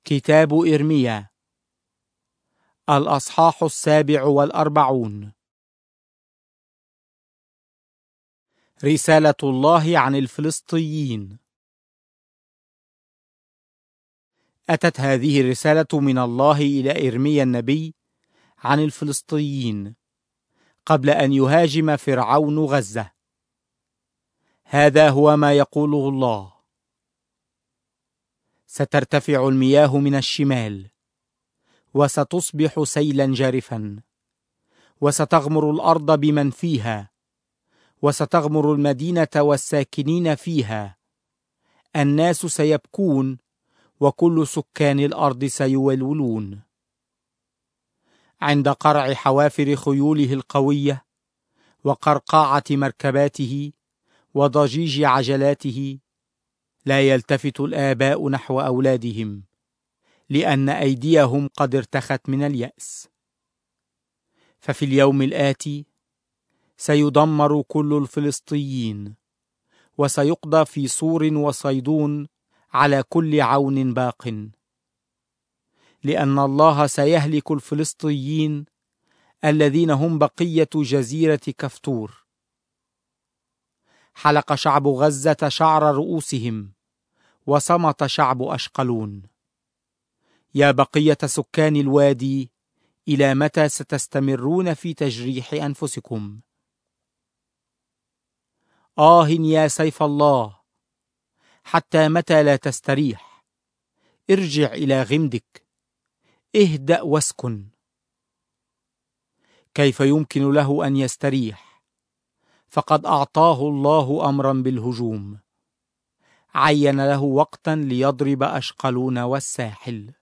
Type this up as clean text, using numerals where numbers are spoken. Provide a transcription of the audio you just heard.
كتاب إرميا الأصحاح 47. رسالة الله عن الفلسطيين. أتت هذه الرسالة من الله إلى إرميا النبي عن الفلسطيين قبل أن يهاجم فرعون غزة. هذا هو ما يقوله الله: سترتفع المياه من الشمال، وستصبح سيلا جارفا، وستغمر الأرض بمن فيها، وستغمر المدينة والساكنين فيها. الناس سيبكون، وكل سكان الأرض سيولولون. عند قرع حوافر خيوله القوية، وقرقعة مركباته، وضجيج عجلاته، لا يلتفت الآباء نحو أولادهم، لأن أيديهم قد ارتخت من اليأس. ففي اليوم الآتي سيدمر كل الفلسطيين، وسيقضى في صور وصيدون على كل عون باق، لأن الله سيهلك الفلسطيين الذين هم بقية جزيرة كفتور. حلق شعب غزة شعر رؤوسهم، وصمت شعب أشقلون. يا بقية سكان الوادي، إلى متى ستستمرون في تجريح أنفسكم؟ يا سيف الله، حتى متى لا تستريح؟ ارجع إلى غمدك، اهدأ واسكن. كيف يمكن له أن يستريح؟ فقد أعطاه الله أمرا بالهجوم، عين له وقتا ليضرب أشقلون والساحل.